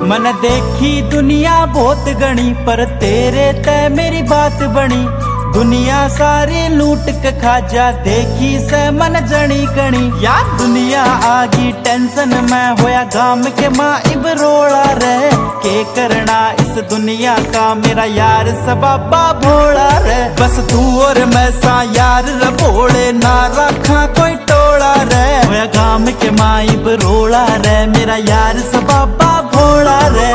मन देखी दुनिया बहुत गणी, पर तेरे तय मेरी बात बनी। दुनिया सारी लूट के खा जा, देखी से मन जनी कणी। या दुनिया आगी टेंशन में होया, गाम के माँ इब रोड़ा रे। के करना इस दुनिया का मेरा यार सबाबा भोला रे। बस तू और मैं सा यार रे भोले, ना रखा कोई टोला रे। होया गाम के माँ इब रोड़ा रे, मेरा यार सबाबा भोला रे।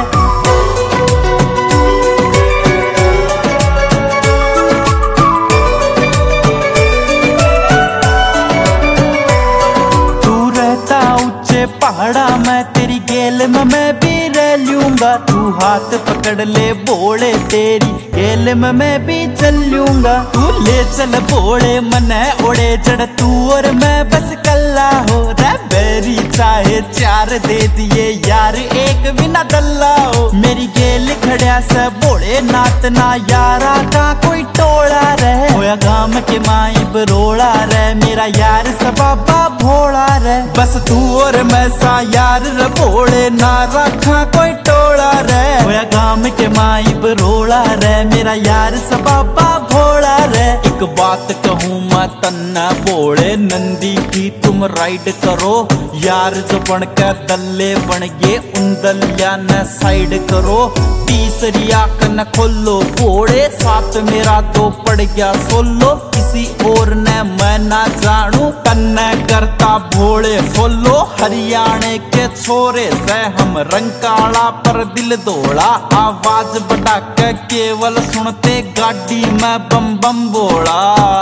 पहाड़ा मैं तेरी गेल में मैं भी रह लूंगा। तू हाथ पकड़ ले बोले, तेरी गेल में मैं भी चल लूंगा। तू ले चल बोले मने ओढ़े जड़, तू और मैं बस कल्ला हो रे। बेरी चाहे चार दे दिए यार, एक बिना दल्ला हो। मेरी गेल खड़िया से बोले नात ना यारा का कोई टोला रहे। होया गाम के माई बरोड़ा रे, मेरा यार सबाबा भोला रे। बस तू और मैं सा यार रे भोले, ना रखा कोई टोला रे। होया गाम के माई बरोड़ा रे, मेरा यार सबाबा भोला रे। एक बात कहूँ मैं तन्ना बोले, नंदी की तुम राइड करो यार, जो बन के दल्ले बन गए उन दलिया न साइड करो। तीसरी आंख न खोलो बोले, साथ मेरा तो पड़ गया सोलो। किसी और ने मैं ना जानू, तन्ने करता भोले फोलो। हरियाणे के छोरे से हम रंग काला पर दिल दौड़ा, आवाज बढ़ा के केवल सुनते गाड़ी में बम बम बोला।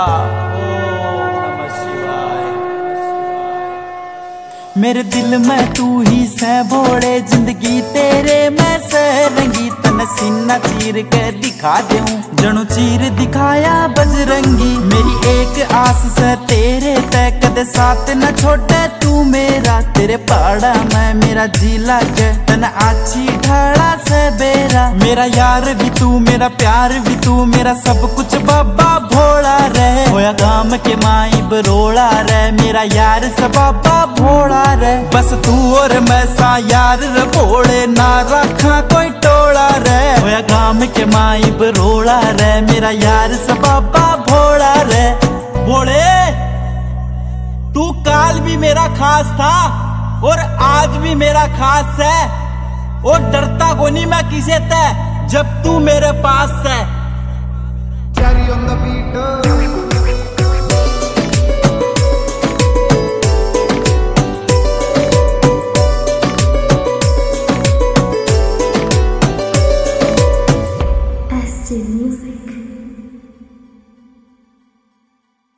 मेरे दिल में तू ही से भोले, जिंदगी तेरे में से रंगी। तन सीना चीर के दिखा दूं, जणु चीर दिखाया बजरंगी। मेरी एक आस से तेरे तय, कदे साथ न छोड़े तू मेरा। तेरे पहाड़ा में मेरा जी लागे, तन आछी ढाला से बेरा। मेरा यार भी तू, मेरा प्यार भी तू, मेरा सब कुछ बाबा भोला रे। होया गाम के माई बरोड़ा रे, मेरा यार सबाबा भोला रे। बस तू और मैं सा यार रे भोले, ना रखा कोई टोला रे। होया गाम के माई बरोड़ा रे, मेरा यार सबाबा भोला रे। भोले तू काल भी मेरा खास था और आज भी मेरा खास है, और डरता कोनी मैं किसे तय जब तू मेरे पास है।